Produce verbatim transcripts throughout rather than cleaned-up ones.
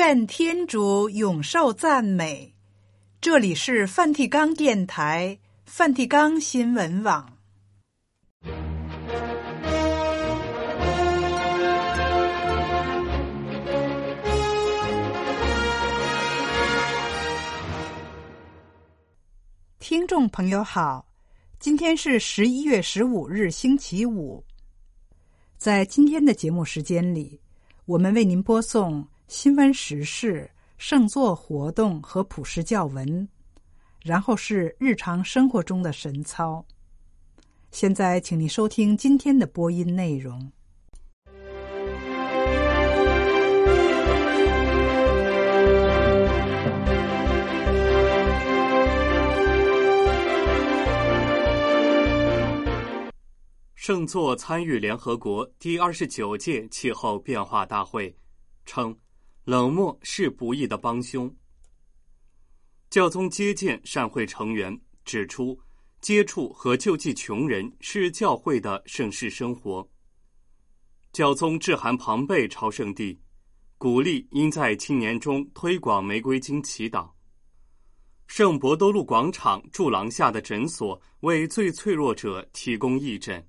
愿天主永受赞美。这里是梵蒂冈电台、梵蒂冈新闻网。听众朋友好，今天是十一月十五日，星期五。在今天的节目时间里，我们为您播送新闻时事、圣座活动和普世教文，然后是日常生活中的神操。现在请你收听今天的播音内容。 圣座参与联合国第二十九届气候变化大会，称冷漠是不义的帮凶。教宗接见善会成员，指出接触和救济穷人是教会的圣事生活。教宗致函庞贝朝圣地，鼓励应在青年中推广玫瑰经祈祷。圣伯多禄广场柱廊下的诊所为最脆弱者提供义诊。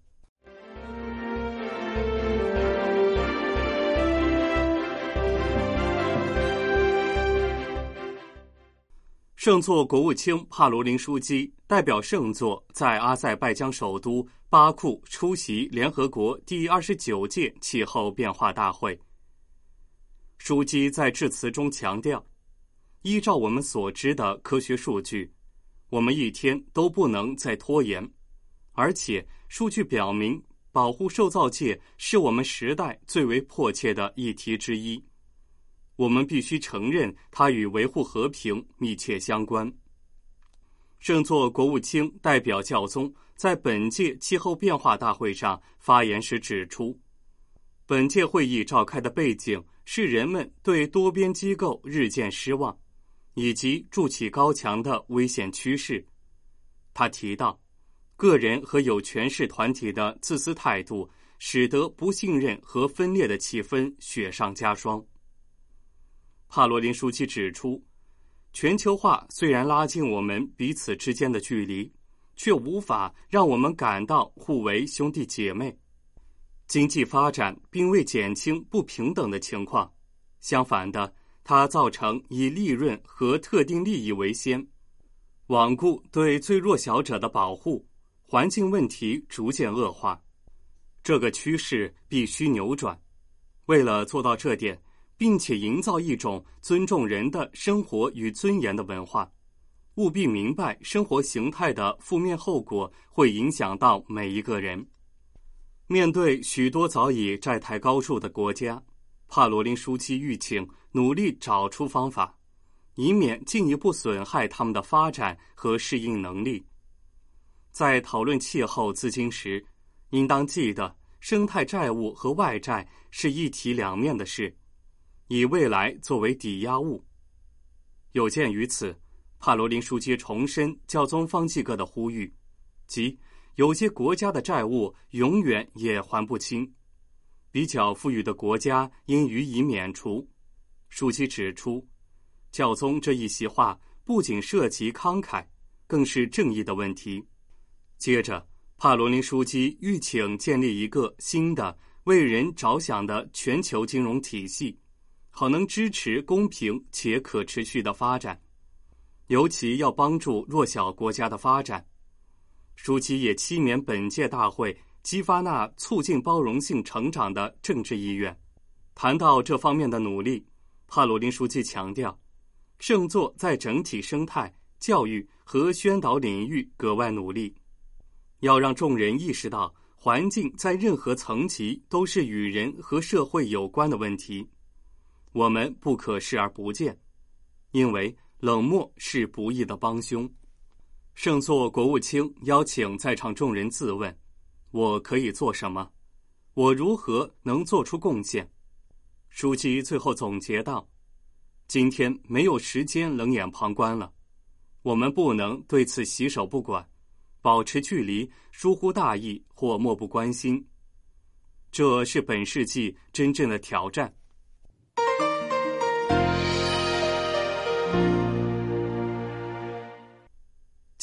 圣座国务卿帕罗林枢机代表圣座在阿塞拜疆首都巴库出席联合国第二十九届气候变化大会。枢机在致辞中强调，依照我们所知的科学数据，我们一天都不能再拖延，而且数据表明，保护受造界是我们时代最为迫切的议题之一。我们必须承认它与维护和平密切相关。圣座国务卿代表教宗在本届气候变化大会上发言时指出，本届会议召开的背景是人们对多边机构日渐失望，以及筑起高墙的危险趋势。他提到，个人和有权势团体的自私态度使得不信任和分裂的气氛雪上加霜。帕罗林枢机指出，全球化虽然拉近我们彼此之间的距离，却无法让我们感到互为兄弟姐妹。经济发展并未减轻不平等的情况，相反的，它造成以利润和特定利益为先，罔顾对最弱小者的保护，环境问题逐渐恶化。这个趋势必须扭转。为了做到这点，并且营造一种尊重人的生活与尊严的文化，务必明白生活形态的负面后果会影响到每一个人。面对许多早已债台高筑的国家，帕罗林枢机吁请努力找出方法，以免进一步损害他们的发展和适应能力。在讨论气候资金时，应当记得生态债务和外债是一体两面的事，以未来作为抵押物。有鉴于此，帕罗林枢机重申教宗方济各的呼吁，即有些国家的债务永远也还不清，比较富裕的国家应予以免除。枢机指出，教宗这一席话不仅涉及慷慨，更是正义的问题。接着，帕罗林枢机吁请建立一个新的为人着想的全球金融体系，好能支持公平且可持续的发展，尤其要帮助弱小国家的发展。枢机也期勉本届大会激发那促进包容性成长的政治意愿。谈到这方面的努力，帕罗林枢机强调，圣座在整体生态、教育和宣导领域格外努力，要让众人意识到环境在任何层级都是与人和社会有关的问题。我们不可视而不见，因为冷漠是不义的帮凶。圣座国务卿邀请在场众人自问，我可以做什么？我如何能做出贡献？枢机最后总结道，今天没有时间冷眼旁观了，我们不能对此洗手不管，保持距离，疏忽大意或漠不关心。这是本世纪真正的挑战。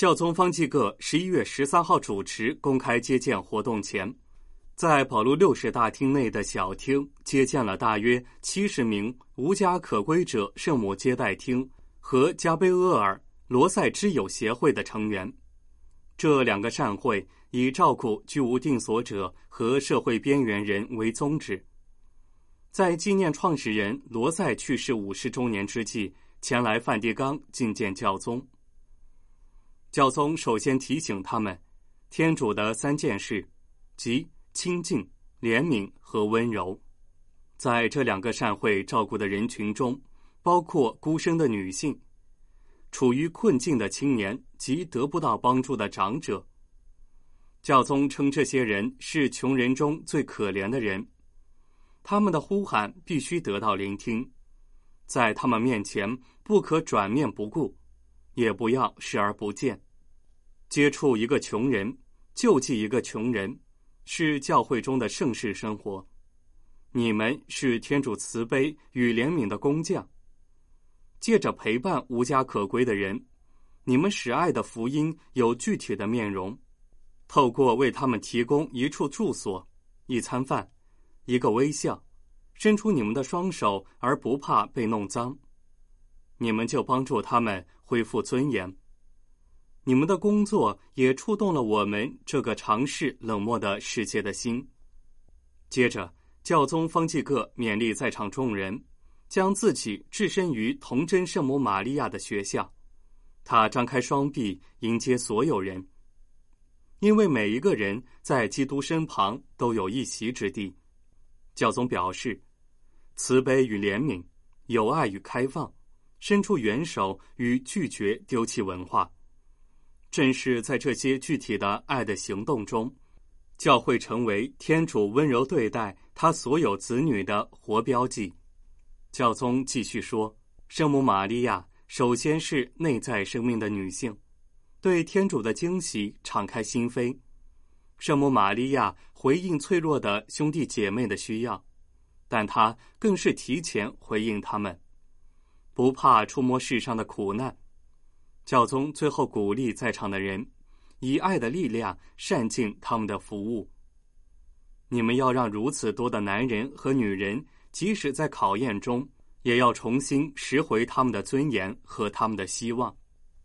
教宗方济各十一月十三号主持公开接见活动前，在保禄六世大厅内的小厅接见了大约七十名无家可归者圣母接待厅和加贝厄尔罗塞之友协会的成员。这两个善会以照顾居无定所者和社会边缘人为宗旨，在纪念创始人罗塞去世五十周年之际，前来梵蒂冈觐见教宗。教宗首先提醒他们，天主的三件事，即清净、怜悯和温柔。在这两个善会照顾的人群中，包括孤生的女性、处于困境的青年及得不到帮助的长者。教宗称这些人是穷人中最可怜的人，他们的呼喊必须得到聆听，在他们面前不可转面不顾，也不要视而不见。接触一个穷人，救济一个穷人，是教会中的盛世生活。你们是天主慈悲与怜悯的工匠，借着陪伴无家可归的人，你们使爱的福音有具体的面容。透过为他们提供一处住所、一餐饭、一个微笑，伸出你们的双手而不怕被弄脏，你们就帮助他们恢复尊严。你们的工作也触动了我们这个常世冷漠的世界的心。接着，教宗方济各勉励在场众人，将自己置身于童真圣母玛利亚的学校。他张开双臂迎接所有人，因为每一个人在基督身旁都有一席之地。教宗表示，慈悲与怜悯，友爱与开放，伸出援手与拒绝丢弃文化。正是在这些具体的爱的行动中，教会成为天主温柔对待他所有子女的活标记。教宗继续说，圣母玛利亚首先是内在生命的女性，对天主的惊喜敞开心扉。圣母玛利亚回应脆弱的兄弟姐妹的需要，但她更是提前回应他们，不怕触摸世上的苦难。教宗最后鼓励在场的人，以爱的力量善尽他们的服务。你们要让如此多的男人和女人，即使在考验中，也要重新拾回他们的尊严和他们的希望。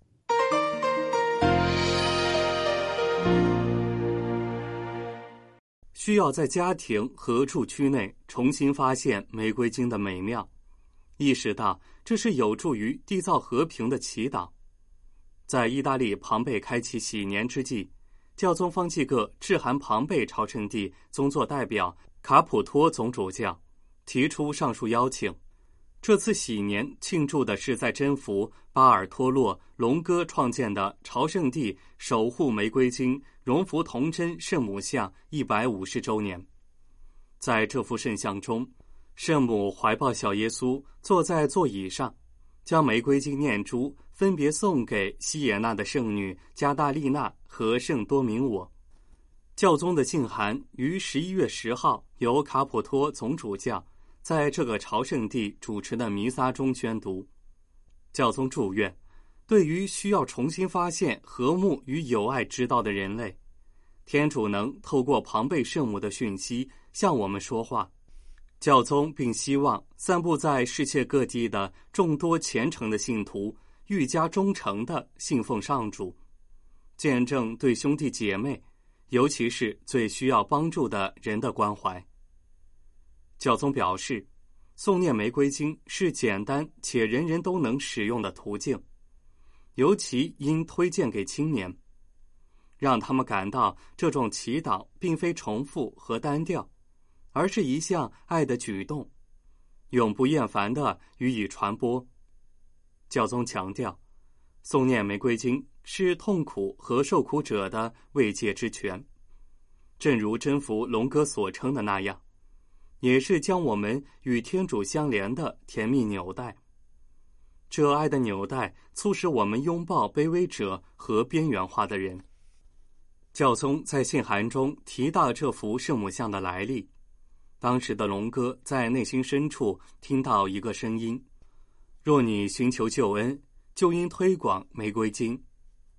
需要在家庭和住区内重新发现玫瑰经的美妙，意识到这是有助于缔造和平的祈祷。在意大利庞贝开启喜年之际，教宗方济各致函庞贝朝圣地宗座代表卡普托总主教，提出上述邀请。这次喜年庆祝的是在征服巴尔托洛龙哥创建的朝圣地守护玫瑰经荣福童真圣母像一百五十周年。在这幅圣像中，圣母怀抱小耶稣坐在座椅上，将玫瑰经念珠分别送给西耶纳的圣女加大利娜和圣多明我。教宗的信函于十一月十号由卡普托总主教在这个朝圣地主持的弥撒中宣读。教宗祝愿，对于需要重新发现和睦与友爱之道的人类，天主能透过庞贝圣母的讯息向我们说话。教宗并希望散布在世界各地的众多虔诚的信徒愈加忠诚地信奉上主，见证对兄弟姐妹，尤其是最需要帮助的人的关怀。教宗表示，诵念玫瑰经是简单且人人都能使用的途径，尤其应推荐给青年，让他们感到这种祈祷并非重复和单调，而是一项爱的举动，永不厌烦地予以传播。教宗强调，诵念玫瑰经是痛苦和受苦者的慰藉之泉，正如征服龙哥所称的那样，也是将我们与天主相连的甜蜜纽带。这爱的纽带促使我们拥抱卑微者和边缘化的人。教宗在信函中提到这幅圣母像的来历。当时的龙哥在内心深处听到一个声音，若你寻求救恩，就应推广玫瑰经。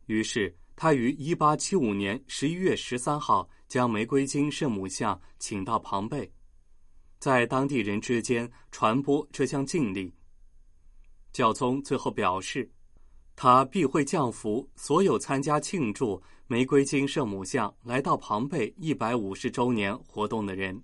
于是他于一八七五年十一月十三号将玫瑰金圣母像请到庞贝，在当地人之间传播这项禁令。教宗最后表示，他必会降服所有参加庆祝玫瑰金圣母像来到庞贝一百五十周年活动的人。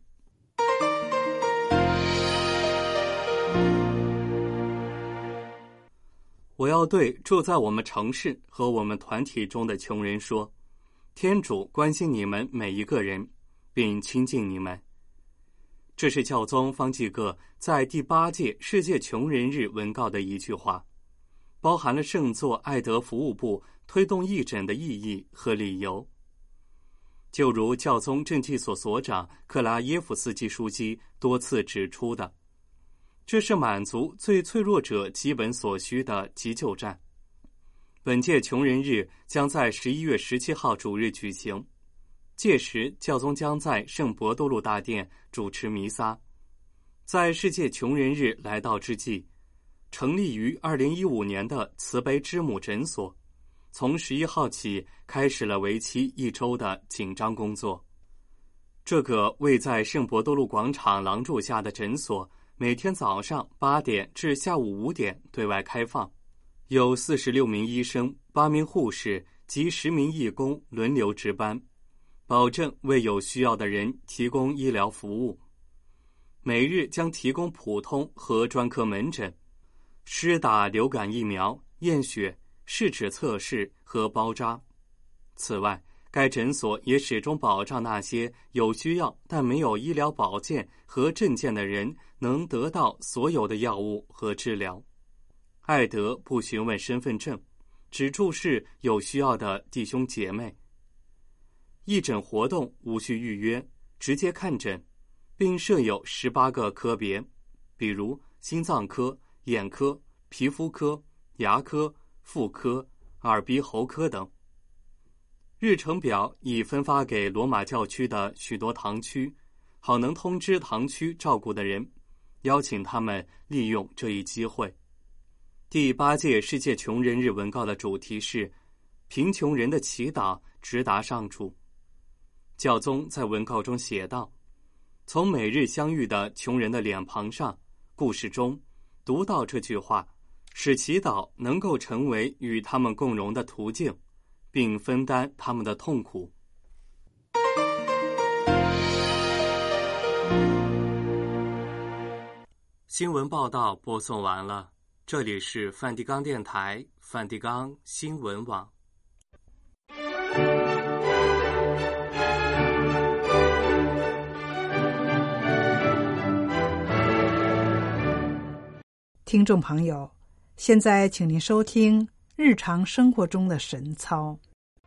我要对住在我们城市和我们团体中的穷人说，天主关心你们每一个人，并亲近你们。这是教宗方济各在第八届世界穷人日文告的一句话，包含了圣座爱德服务部推动义诊的意义和理由。就如教宗政绩所所长克拉耶夫斯基书记多次指出的，这是满足最脆弱者基本所需的急救站。本届穷人日将在十一月十七号主日举行，届时教宗将在圣伯多禄大殿主持弥撒。在世界穷人日来到之际，成立于二零一五年的慈悲之母诊所，从十一号起开始了为期一周的紧张工作。这个位在圣伯多禄广场廊柱下的诊所，每天早上八点至下午五点对外开放，有四十六名医生、八名护士及十名义工轮流值班，保证为有需要的人提供医疗服务。每日将提供普通和专科门诊、施打流感疫苗、验血、试纸测试和包扎。此外，该诊所也始终保障那些有需要但没有医疗保健和证件的人能得到所有的药物和治疗。爱德不询问身份证，只注视有需要的弟兄姐妹。义诊活动无需预约，直接看诊，并设有十八个科别，比如心脏科、眼科、皮肤科、牙科、妇科、耳鼻喉科等。日程表已分发给罗马教区的许多堂区，好能通知堂区照顾的人，邀请他们利用这一机会。第八届世界穷人日文告的主题是贫穷人的祈祷直达上主。教宗在文告中写道，从每日相遇的穷人的脸庞上、故事中读到这句话，使祈祷能够成为与他们共荣的途径，并分担他们的痛苦。新闻报道播送完了，这里是梵蒂冈电台梵蒂冈新闻网。 听众朋友，现在请您收听日常生活中的神操。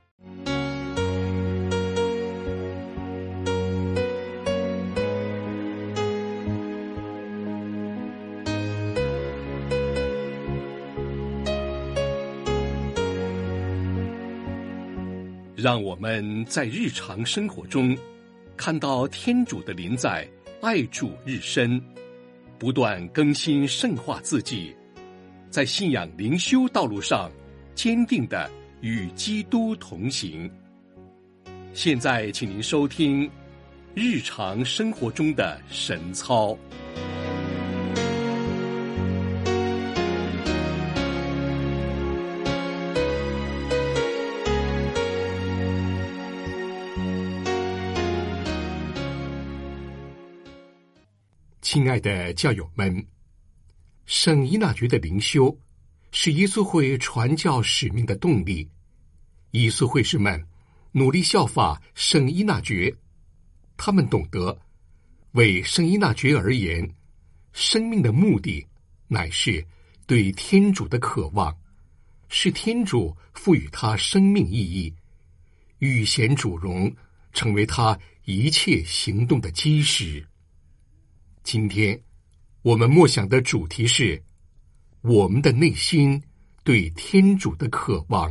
让我们在日常生活中看到天主的临在，爱主日深，不断更新圣化自己，在信仰灵修道路上坚定地与基督同行。现在请您收听日常生活中的神操。亲爱的教友们，圣依纳爵的灵修是耶稣会传教使命的动力。耶稣会士们努力效法圣依纳爵，他们懂得，为圣依纳爵而言，生命的目的乃是对天主的渴望，是天主赋予他生命意义，欲显主荣，成为他一切行动的基石。今天我们默想的主题是我们的内心对天主的渴望。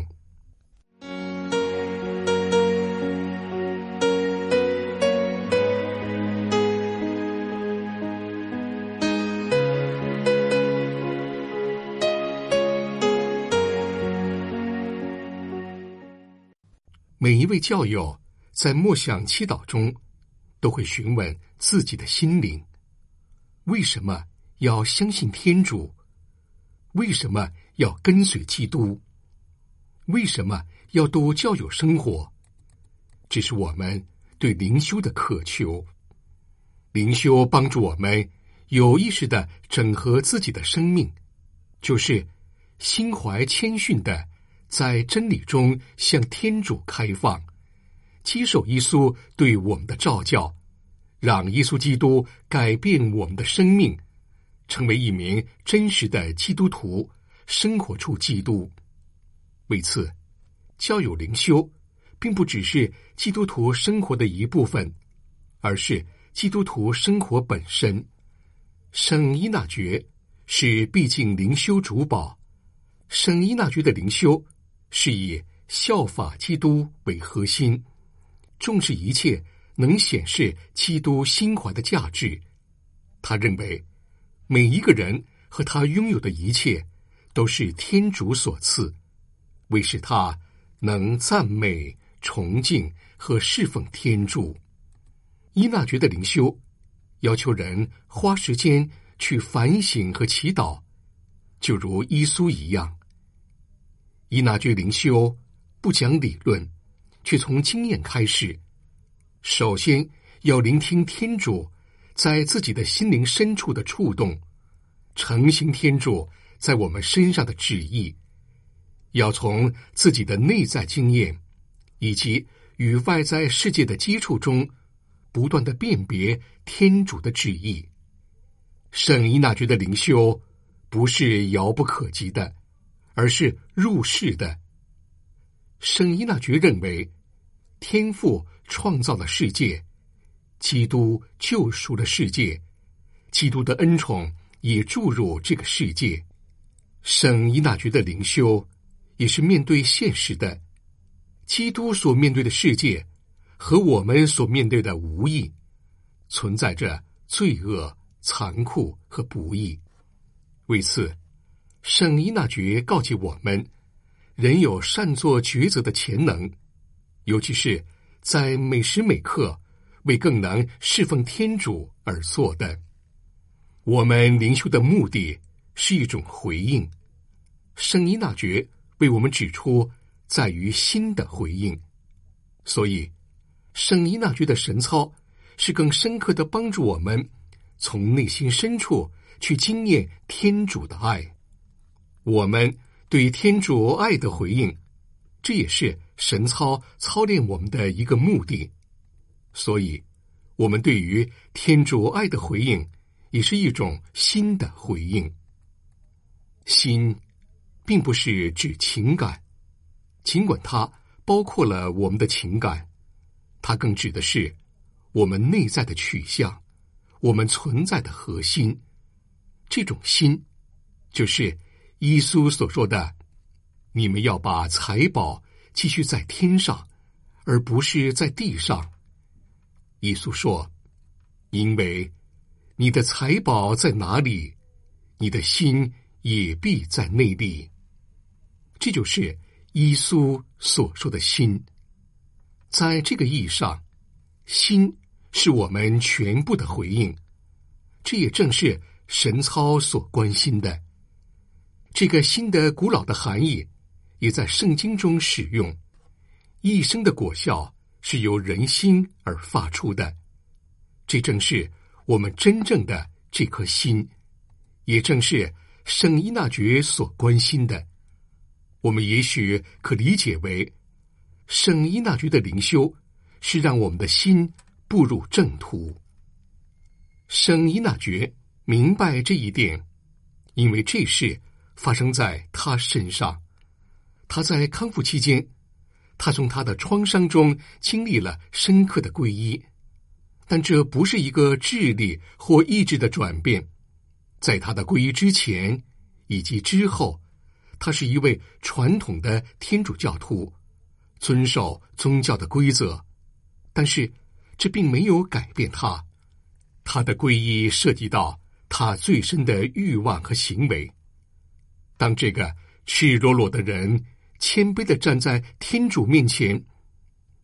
每一位教友在默想祈祷中，都会询问自己的心灵：为什么要相信天主？为什么要跟随基督？为什么要度教友生活？这是我们对灵修的渴求。灵修帮助我们有意识地整合自己的生命，就是心怀谦逊地在真理中向天主开放，接受耶稣对我们的召教，让耶稣基督改变我们的生命，成为一名真实的基督徒，生活出基督。为此，教友灵修并不只是基督徒生活的一部分，而是基督徒生活本身。圣依纳爵是毕竟灵修主保，圣依纳爵的灵修是以效法基督为核心，重视一切能显示基督心怀的价值。他认为每一个人和他拥有的一切都是天主所赐，为使他能赞美、崇敬和侍奉天主。依纳爵的灵修要求人花时间去反省和祈祷，就如耶稣一样。依纳爵灵修不讲理论，却从经验开始。首先要聆听天主在自己的心灵深处的触动，承行天主在我们身上的旨意，要从自己的内在经验以及与外在世界的接触中不断地辨别天主的旨意。圣依纳爵的灵修不是遥不可及的，而是入世的。圣依纳爵认为，天父创造了世界，基督救赎了世界，基督的恩宠也注入这个世界。圣依纳爵的灵修也是面对现实的，基督所面对的世界和我们所面对的无异，存在着罪恶、残酷和不义。为此，圣依纳爵告诫我们，人有善做抉择的潜能，尤其是在每时每刻为更能侍奉天主而做的。我们灵修的目的是一种回应，圣依纳爵为我们指出在于心的回应。所以圣依纳爵的神操是更深刻地帮助我们从内心深处去经验天主的爱。我们对天主爱的回应，这也是神操操练我们的一个目的。所以我们对于天主爱的回应也是一种心的回应。心并不是指情感，尽管它包括了我们的情感，它更指的是我们内在的取向，我们存在的核心。这种心就是耶稣所说的，你们要把财宝继续在天上，而不是在地上。耶稣说，因为你的财宝在哪里，你的心也必在那里。这就是耶稣所说的心。在这个意义上，心是我们全部的回应，这也正是神操所关心的。这个心的古老的含义也在圣经中使用，一生的果效是由人心而发出的。这正是我们真正的这颗心，也正是圣依纳爵所关心的。我们也许可理解为，圣依纳爵的灵修是让我们的心步入正途。圣依纳爵明白这一点，因为这事发生在他身上。他在康复期间，他从他的创伤中经历了深刻的皈依，但这不是一个智力或意志的转变。在他的皈依之前以及之后，他是一位传统的天主教徒，遵守宗教的规则，但是这并没有改变他。他的皈依涉及到他最深的欲望和行为。当这个赤裸裸的人谦卑地站在天主面前，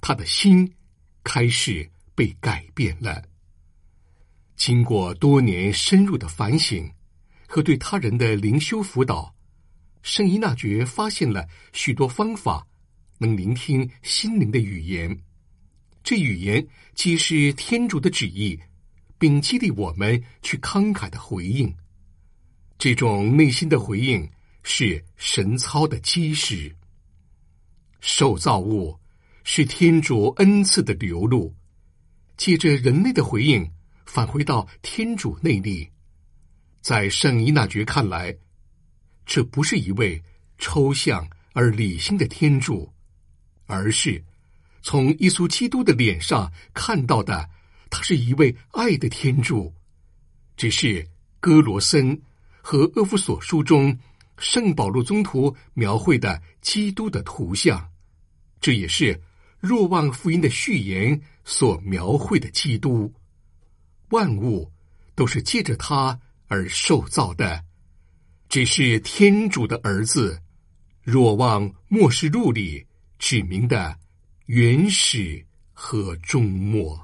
他的心开始被改变了。经过多年深入的反省和对他人的灵修辅导，圣依纳爵发现了许多方法能聆听心灵的语言，这语言既是天主的旨意，并激励我们去慷慨的回应。这种内心的回应是神操的基石。受造物是天主恩赐的流露，借着人类的回应返回到天主内里。在圣依纳爵看来，这不是一位抽象而理性的天主，而是从耶稣基督的脸上看到的，他是一位爱的天主。这是哥罗森和厄弗所书中圣保禄宗徒描绘的基督的图像，这也是若望福音的序言所描绘的基督。万物都是借着他而受造的，这是天主的儿子若望默示录里指明的原始和终末。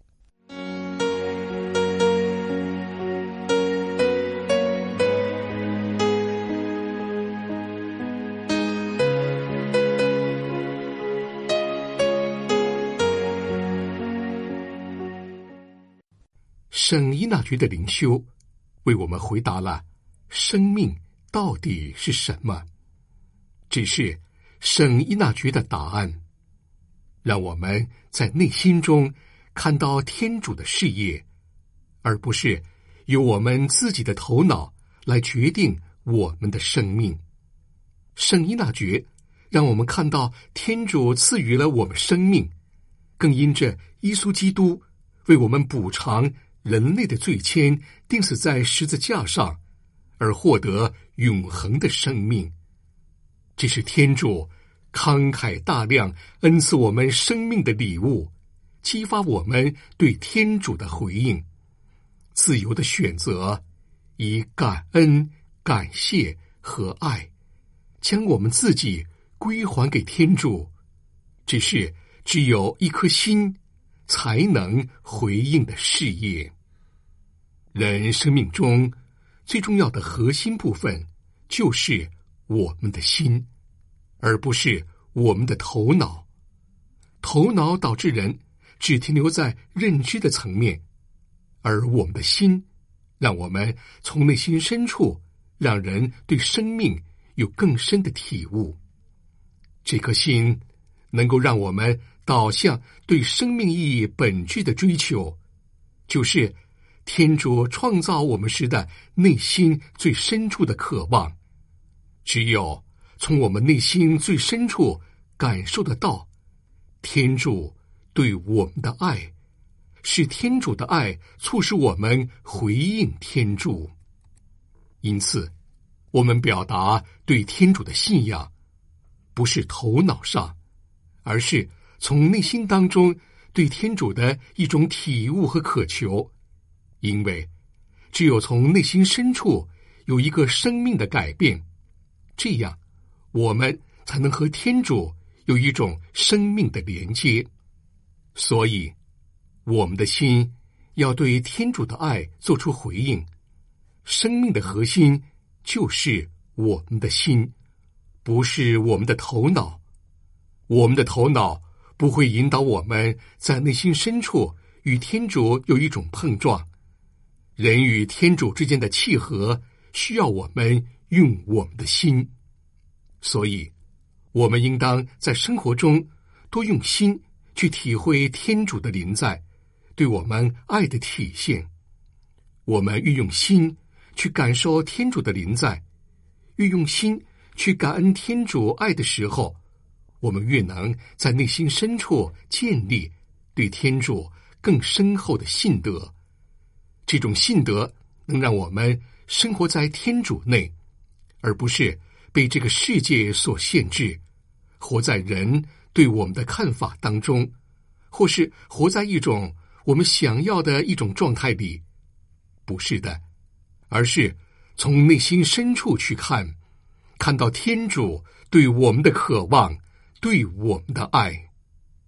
圣依纳爵的灵修为我们回答了生命到底是什么，这是圣依纳爵的答案，让我们在内心中看到天主的事业，而不是由我们自己的头脑来决定我们的生命。圣依纳爵让我们看到天主赐予了我们生命，更因着耶稣基督为我们补偿人类的罪愆，钉死在十字架上，而获得永恒的生命。这是天主慷慨大量恩赐我们生命的礼物，激发我们对天主的回应，自由的选择，以感恩、感谢和爱，将我们自己归还给天主。这是只有一颗心才能回应的事业。人生命中最重要的核心部分就是我们的心，而不是我们的头脑。头脑导致人只停留在认知的层面，而我们的心让我们从内心深处让人对生命有更深的体悟。这颗心能够让我们导向对生命意义本质的追求，就是天主创造我们时的内心最深处的渴望。只有从我们内心最深处感受得到天主对我们的爱，是天主的爱促使我们回应天主。因此，我们表达对天主的信仰，不是头脑上，而是从内心当中对天主的一种体悟和渴求。因为只有从内心深处有一个生命的改变，这样我们才能和天主有一种生命的连接。所以我们的心要对天主的爱做出回应。生命的核心就是我们的心，不是我们的头脑。我们的头脑不会引导我们在内心深处与天主有一种碰撞。人与天主之间的契合需要我们用我们的心，所以我们应当在生活中多用心去体会天主的临在，对我们爱的体现。我们越用心去感受天主的临在，越用心去感恩天主爱的时候，我们越能在内心深处建立对天主更深厚的信德。这种信德能让我们生活在天主内，而不是被这个世界所限制，活在人对我们的看法当中，或是活在一种我们想要的一种状态里。不是的，而是从内心深处去看，看到天主对我们的渴望，对我们的爱。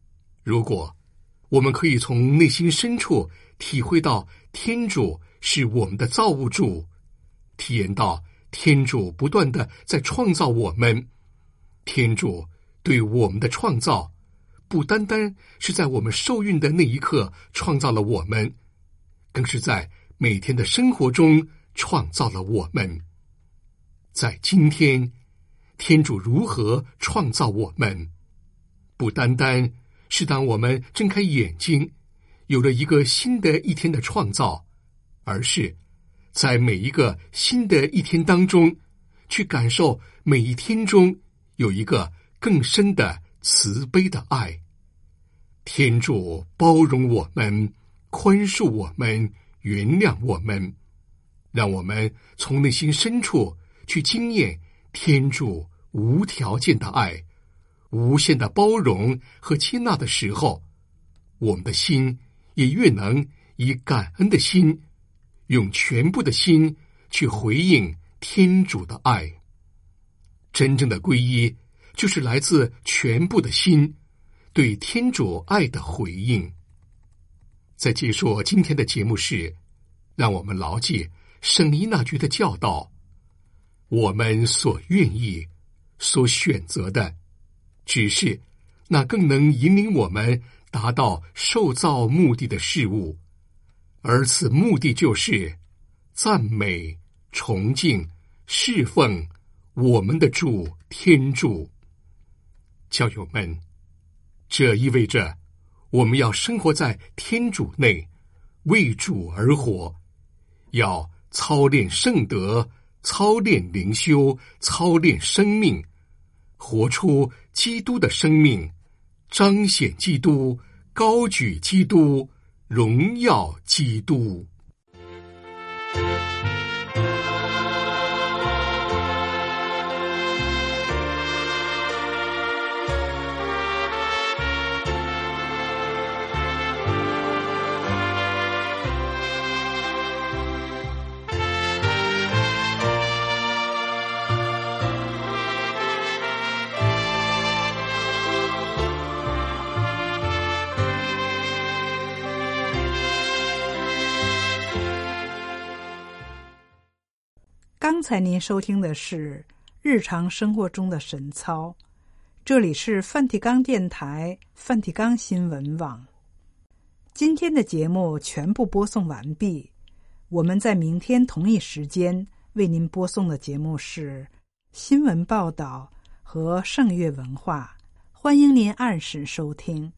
如果我们可以从内心深处体会到天主是我们的造物主，体验到天主不断的在创造我们，天主对我们的创造不单单是在我们受孕的那一刻创造了我们，更是在每天的生活中创造了我们。在今天，天主如何创造我们，不单单是当我们睁开眼睛有了一个新的一天的创造，而是在每一个新的一天当中去感受每一天中有一个更深的慈悲的爱。天主包容我们，宽恕我们，原谅我们，让我们从内心深处去经验天主无条件的爱，无限的包容和接纳的时候，我们的心也越能以感恩的心，用全部的心去回应天主的爱。真正的皈依就是来自全部的心对天主爱的回应。在结束今天的节目时，让我们牢记圣依纳爵的教导，我们所愿意所选择的只是那更能引领我们达到受造目的的事物，而此目的就是赞美、崇敬、侍奉我们的主天主。教友们，这意味着我们要生活在天主内，为主而活，要操练圣德，操练灵修，操练生命，活出基督的生命，彰显基督，高举基督，荣耀基督。 刚才您收听的是日常生活中的神操，这里是梵蒂冈电台梵蒂冈新闻网。今天的节目全部播送完毕，我们在明天同一时间为您播送的节目是新闻报道和圣乐文化，欢迎您按时收听。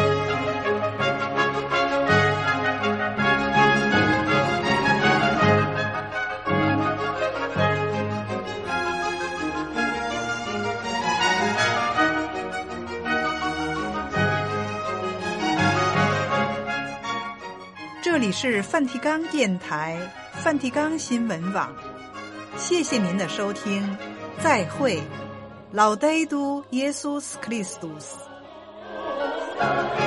这里是梵蒂冈电台梵蒂冈新闻网，谢谢您的收听，再会。Laudetur Jesus Christus。